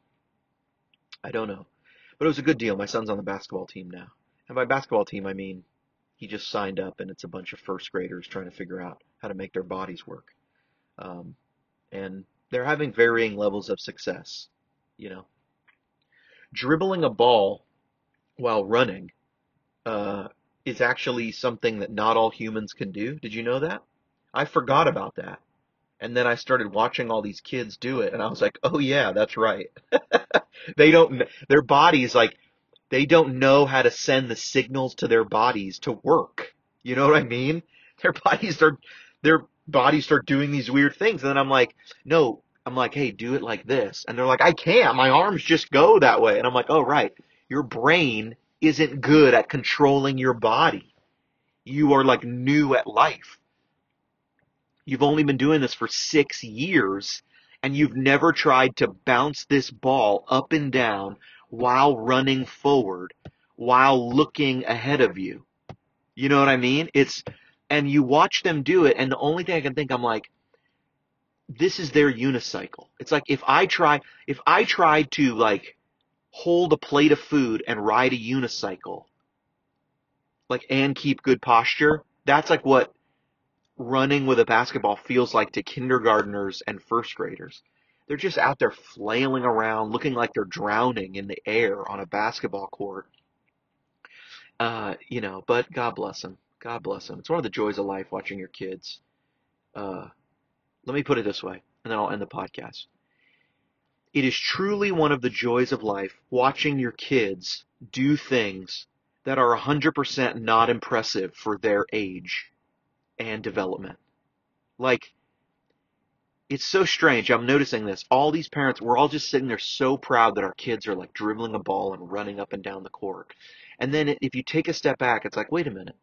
I don't know. But it was a good deal. My son's on the basketball team now. And by basketball team, I mean he just signed up and it's a bunch of first graders trying to figure out how to make their bodies work. Um, and they're having varying levels of success, you know. Dribbling a ball while running uh, is actually something that not all humans can do. Did you know that? I forgot about that. And then I started watching all these kids do it, and I was like, oh yeah, that's right. They don't, their bodies, like, they don't know how to send the signals to their bodies to work. You know what I mean? Their bodies are, their bodies start doing these weird things. And then I'm like, no, I'm like, hey, do it like this. And they're like, I can't. My arms just go that way. And I'm like, oh, right. Your brain isn't good at controlling your body. You are like new at life. You've only been doing this for six years and you've never tried to bounce this ball up and down while running forward, while looking ahead of you. You know what I mean? It's, and you watch them do it, and the only thing I can think, I'm like, this is their unicycle. It's like if I try, if I tried to like hold a plate of food and ride a unicycle, like, and keep good posture, that's like what running with a basketball feels like to kindergartners and first graders. They're just out there flailing around, looking like they're drowning in the air on a basketball court. Uh, you know, but God bless them. God bless them. It's one of the joys of life watching your kids. Uh, let me put it this way, and then I'll end the podcast. It is truly one of the joys of life watching your kids do things that are one hundred percent not impressive for their age and development. Like, it's so strange. I'm noticing this. All these parents, we're all just sitting there so proud that our kids are like dribbling a ball and running up and down the court. And then if you take a step back, it's like, wait a minute.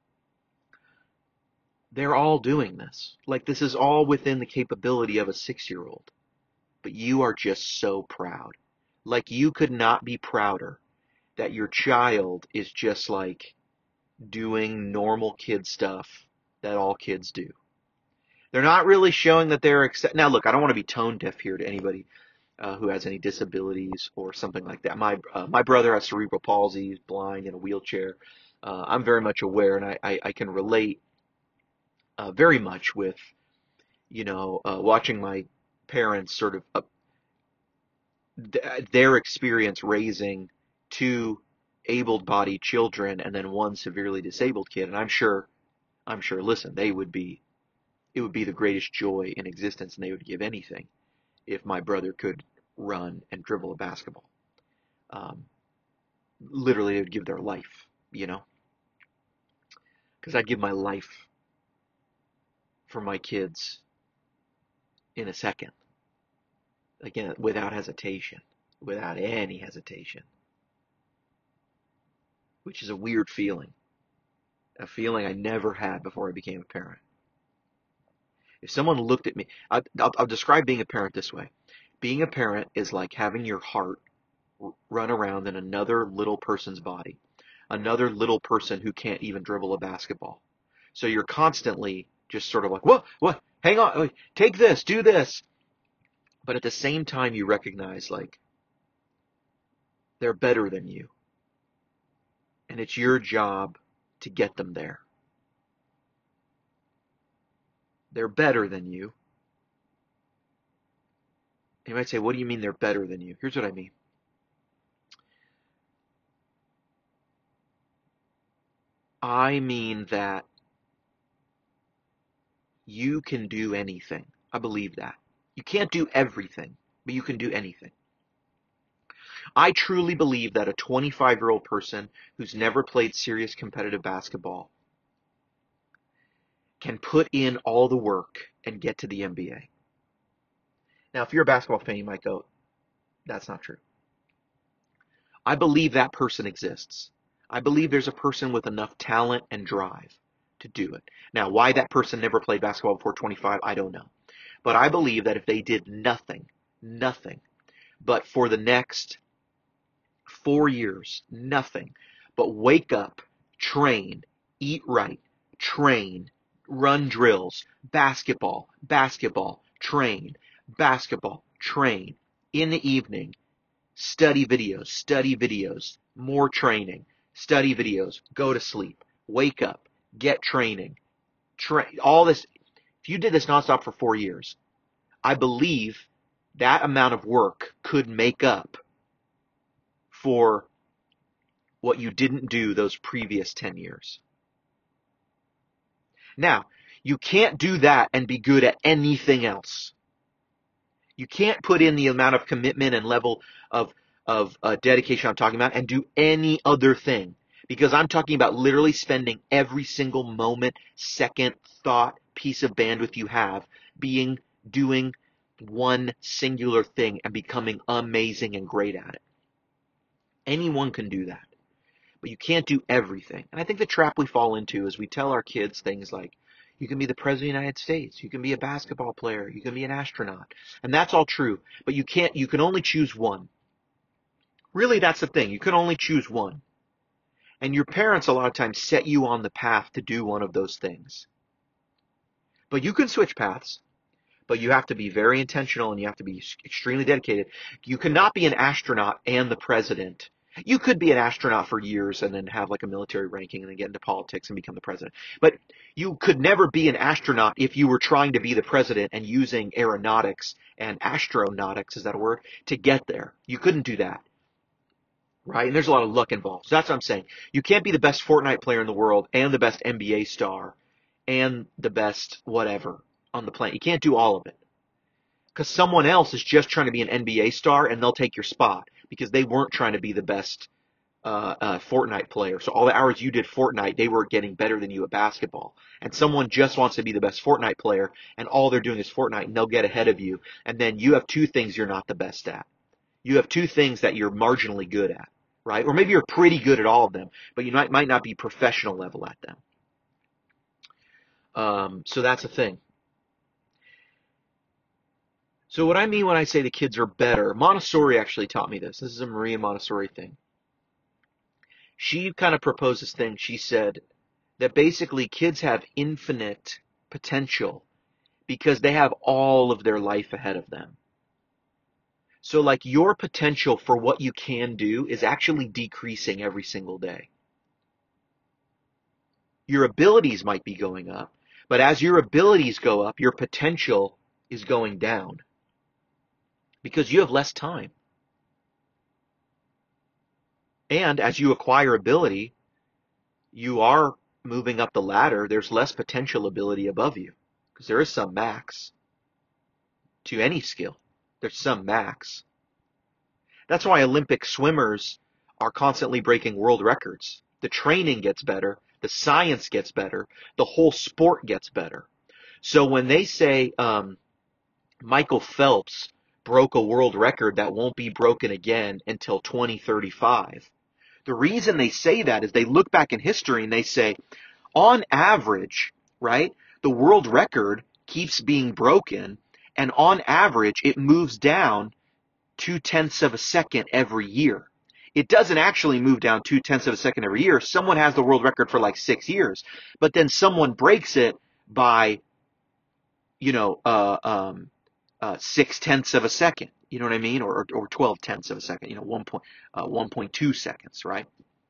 They're all doing this. Like, this is all within the capability of a six-year-old. But you are just so proud. Like, you could not be prouder that your child is just like doing normal kid stuff that all kids do. They're not really showing that they're accept. Now, look, I don't want to be tone deaf here to anybody uh, who has any disabilities or something like that. My uh, my brother has cerebral palsy, he's blind in a wheelchair. Uh, I'm very much aware, and I, I, I can relate uh, very much with, you know, uh, watching my parents sort of uh, th- their experience raising two able-bodied children and then one severely disabled kid. And I'm sure, I'm sure, listen, they would be, it would be the greatest joy in existence, and they would give anything if my brother could run and dribble a basketball. Um, literally, they would give their life, you know, because I'd give my life for my kids in a second, again, without hesitation, without any hesitation, which is a weird feeling, a feeling I never had before I became a parent. If someone looked at me, I, I'll, I'll describe being a parent this way. Being a parent is like having your heart run around in another little person's body, another little person who can't even dribble a basketball. So you're constantly just sort of like, what, what, hang on, take this, do this. But at the same time, you recognize, like, they're better than you. And it's your job to get them there. They're better than you. You might say, what do you mean they're better than you? Here's what I mean. I mean that you can do anything. I believe that. You can't do everything, but you can do anything. I truly believe that a twenty-five-year-old person who's never played serious competitive basketball can put in all the work and get to the N B A. Now, if you're a basketball fan, you might go, that's not true. I believe that person exists. I believe there's a person with enough talent and drive to do it. Now, why that person never played basketball before twenty-five, I don't know. But I believe that if they did nothing, nothing, but for the next four years, nothing, but wake up, train, eat right, train, run drills, basketball, basketball, train, basketball, train, in the evening, study videos, study videos, more training, study videos, go to sleep, wake up, get training, train, all this. If you did this nonstop for four years, I believe that amount of work could make up for what you didn't do those previous ten years. Now, you can't do that and be good at anything else. You can't put in the amount of commitment and level of, of uh, dedication I'm talking about and do any other thing. Because I'm talking about literally spending every single moment, second, thought, piece of bandwidth you have being, doing one singular thing and becoming amazing and great at it. Anyone can do that. but you can't do everything. And I think the trap we fall into is we tell our kids things like, you can be the president of the United States, you can be a basketball player, you can be an astronaut. And that's all true, but you can't, you can only choose one. Really, that's the thing. You can only choose one. And your parents a lot of times set you on the path to do one of those things. But you can switch paths, but you have to be very intentional and you have to be extremely dedicated. You cannot be an astronaut and the president. You could be an astronaut for years and then have like a military ranking and then get into politics and become the president. But you could never be an astronaut if you were trying to be the president and using aeronautics and astronautics, is that a word, to get there. You couldn't do that. Right? And there's a lot of luck involved. So that's what I'm saying. You can't be the best Fortnite player in the world and the best N B A star and the best whatever on the planet. You can't do all of it. Because someone else is just trying to be an N B A star and they'll take your spot because they weren't trying to be the best uh, uh, Fortnite player. So all the hours you did Fortnite, they were getting better than you at basketball. And someone just wants to be the best Fortnite player and all they're doing is Fortnite and they'll get ahead of you. And then you have two things you're not the best at. You have two things that you're marginally good at. Right? Or maybe you're pretty good at all of them, but you might, might not be professional level at them. Um, so that's a thing. So what I mean when I say the kids are better, Montessori actually taught me this. This is a Maria Montessori thing. She kind of proposed this thing. She said that basically kids have infinite potential because they have all of their life ahead of them. So like your potential for what you can do is actually decreasing every single day. Your abilities might be going up, but as your abilities go up, your potential is going down because you have less time. And as you acquire ability, you are moving up the ladder. There's less potential ability above you because there is some max to any skill. There's some max. That's why Olympic swimmers are constantly breaking world records. The training gets better. The science gets better. The whole sport gets better. So when they say um, Michael Phelps broke a world record that won't be broken again until twenty thirty-five, the reason they say that is they look back in history and they say, on average, right, the world record keeps being broken. And on average, it moves down two-tenths of a second every year. It doesn't actually move down two-tenths of a second every year. Someone has the world record for like six years, but then someone breaks it by, you know, uh, um, uh, six-tenths of a second. You know what I mean? Or, or twelve-tenths of a second. You know, one point, uh, one point two seconds, right?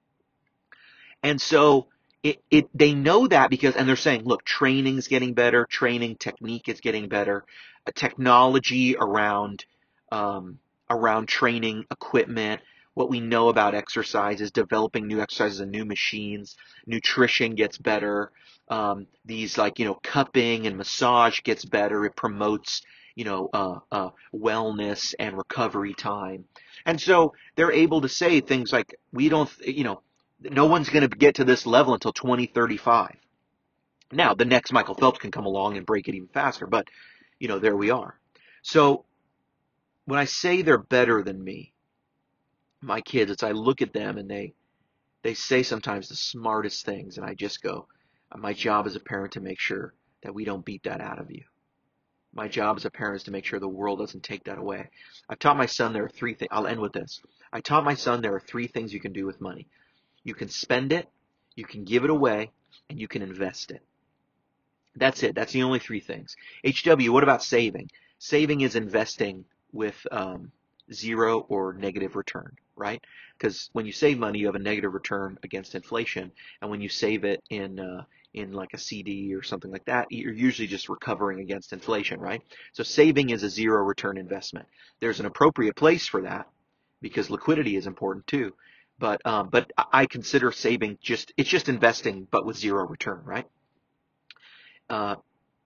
And so It, it, they know that because, and they're saying, look, training's getting better, training technique is getting better, uh, technology around, um, around training equipment, what we know about exercise is developing new exercises and new machines, nutrition gets better, um, these like, you know, cupping and massage gets better, it promotes, you know, uh, uh, wellness and recovery time. And so they're able to say things like, we don't, you know, no one's going to get to this level until twenty thirty-five. Now, the next Michael Phelps can come along and break it even faster, but, you know, there we are. So when I say they're better than me, my kids, it's I look at them and they, they say sometimes the smartest things, and I just go, my job as a parent to make sure that we don't beat that out of you. My job as a parent is to make sure the world doesn't take that away. I've taught my son there are three things. I'll end with this. I taught my son there are three things you can do with money. You can spend it, you can give it away, and you can invest it. That's it. That's the only three things. H W, what about saving? Saving is investing with um, zero or negative return, right? Because when you save money, you have a negative return against inflation. And when you save it in uh, in like a C D or something like that, you're usually just recovering against inflation, right? So saving is a zero return investment. There's an appropriate place for that because liquidity is important too. But um, but I consider saving just, it's just investing, but with zero return, right? Uh,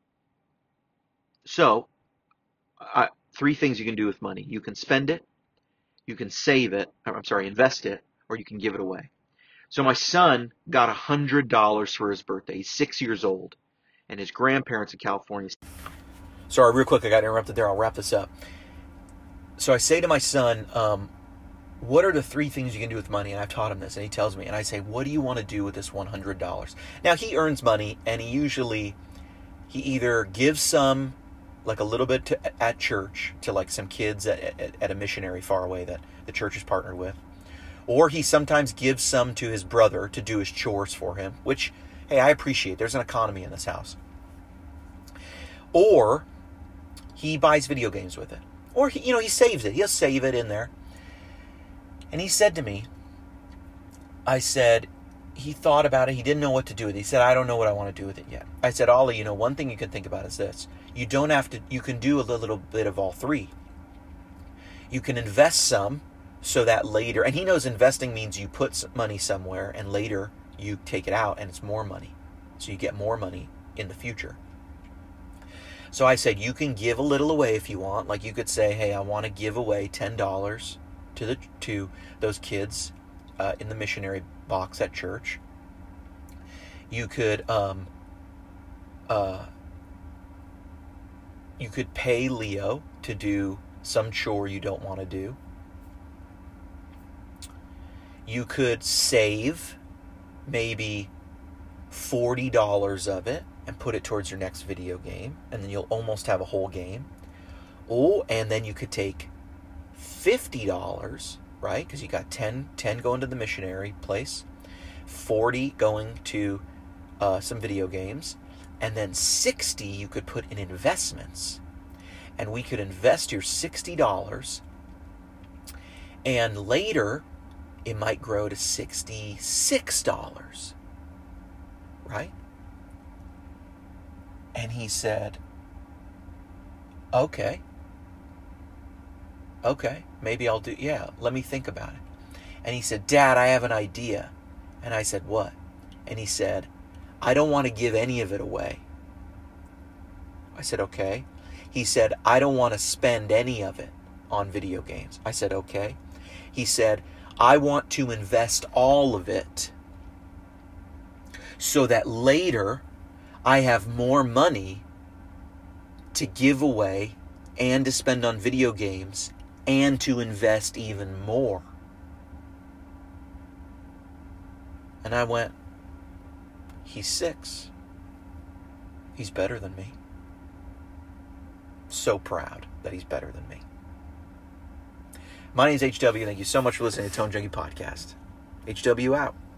so uh, three things you can do with money. You can spend it, you can save it, I'm sorry, invest it, or you can give it away. So my son got one hundred dollars for his birthday. He's six years old, and his grandparents in California. Sorry, real quick, I got interrupted there. I'll wrap this up. So I say to my son, um, what are the three things you can do with money? And I've taught him this, and he tells me, and I say, what do you want to do with this one hundred dollars? Now, he earns money, and he usually, he either gives some, like a little bit to, at church, to like some kids at, at, at a missionary far away that the church is partnered with. Or he sometimes gives some to his brother to do his chores for him, which, hey, I appreciate. There's an economy in this house. Or he buys video games with it. Or, he, you know, he saves it. He'll save it in there. And he said to me, I said, he thought about it. He didn't know what to do with it. He said, I don't know what I want to do with it yet. I said, Ollie, you know, one thing you can think about is this. You don't have to, you can do a little bit of all three. You can invest some so that later, and he knows investing means you put money somewhere and later you take it out and it's more money. So you get more money in the future. So I said, you can give a little away if you want. Like you could say, hey, I want to give away ten dollars to the to those kids uh, in the missionary box at church. You could um, uh, you could pay Leo to do some chore you don't want to do. You could save maybe forty dollars of it and put it towards your next video game, and then you'll almost have a whole game. Oh, and then you could take fifty dollars, right? Because you got ten, ten going to the missionary place, forty going to uh, some video games, and then sixty you could put in investments. And we could invest your sixty dollars, and later it might grow to sixty-six dollars, right? And he said, okay. Okay, maybe I'll do, yeah, let me think about it. And he said, Dad, I have an idea. And I said, what? And he said, I don't want to give any of it away. I said, okay. He said, I don't want to spend any of it on video games. I said, okay. He said, I want to invest all of it so that later I have more money to give away and to spend on video games and to invest even more. And I went, he's six. He's better than me. So proud that he's better than me. My name is H W. Thank you so much for listening to Tone Junkie Podcast. H W out.